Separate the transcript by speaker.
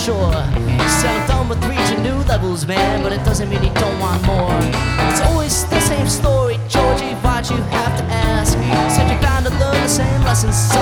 Speaker 1: sure. Said I'm done with reaching new levels, man, but it doesn't mean you don't want more. It's always the same story, Georgie, why'd you have to ask? Said you're bound to learn the same lessons, so